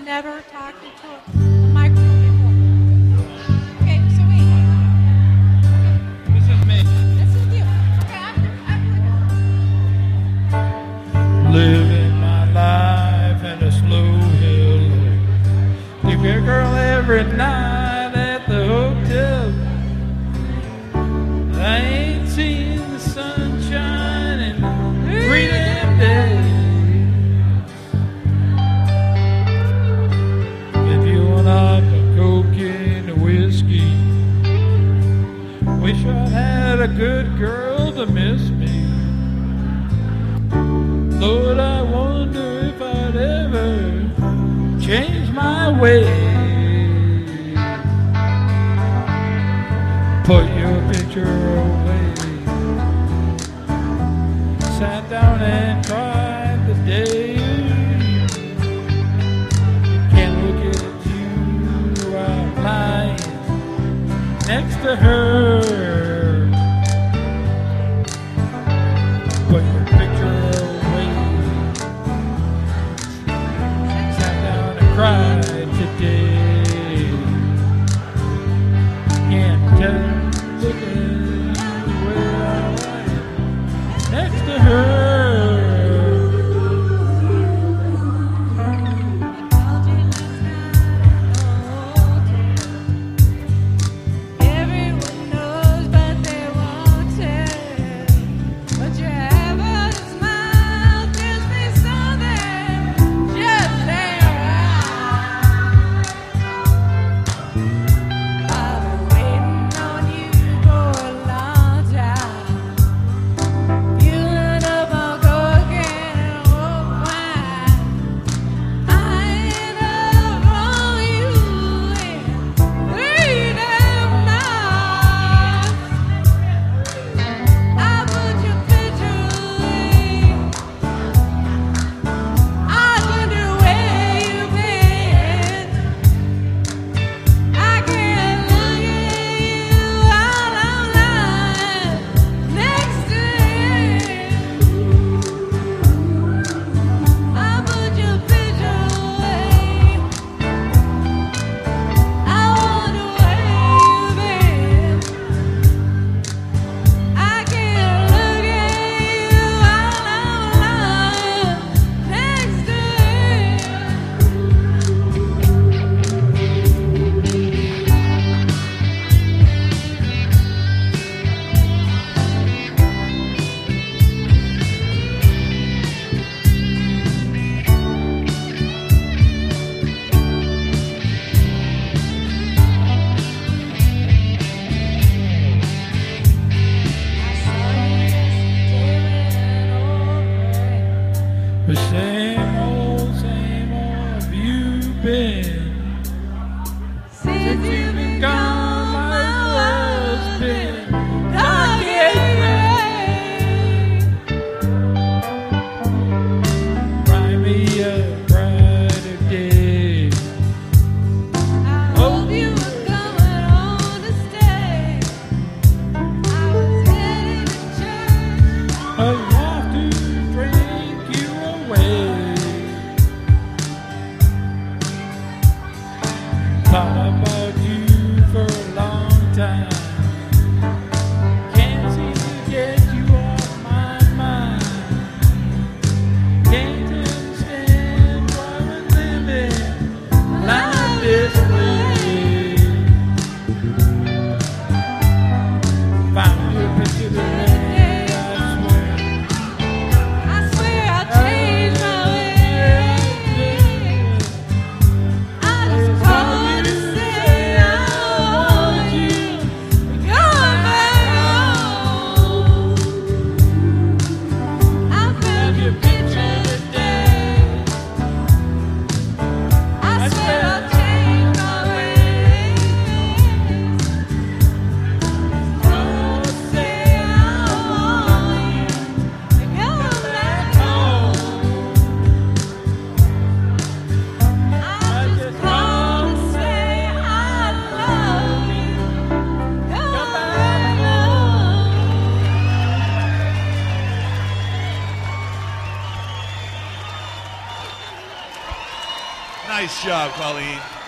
never talked into a microphone before. Okay, so wait. This is me. This is you. Okay, after. Living my life in a slow hill. Leave your girl every night at the hotel. I ain't seen the sunshine in 3 damn days. If you want a coke and a whiskey, wish I had a good girl to miss me. Lord, I wonder if I'd ever change my ways. Put your picture away. Sat down and cried the day. Can't look at you while lying next to her. Put your picture away. Sat down and cried today. Can't tell. Look at the way I am next to her. Everyone knows, but they won't tell. But you have a smile, gives me something just there. I've been waiting on you for a long time. Fueling up on cocaine and old wine. I ain't up on you in 3 damn nights. I put your picture away. I wonder where you've been. I can't look at you while I'm lying next to you. I put your picture away. I wonder where you've been. I can't look at you while I'm lying next to The same old have you been? Since you've been gone, my world's been dark and gray. Find me a brighter day. I hope you were coming home to stay. I was headed to church. I have to drink you away. Thought about you for a long time. Can't seem to get you off my mind. Can't understand why we're living life this way. Found your picture today, I swear. Nice job, Colleen.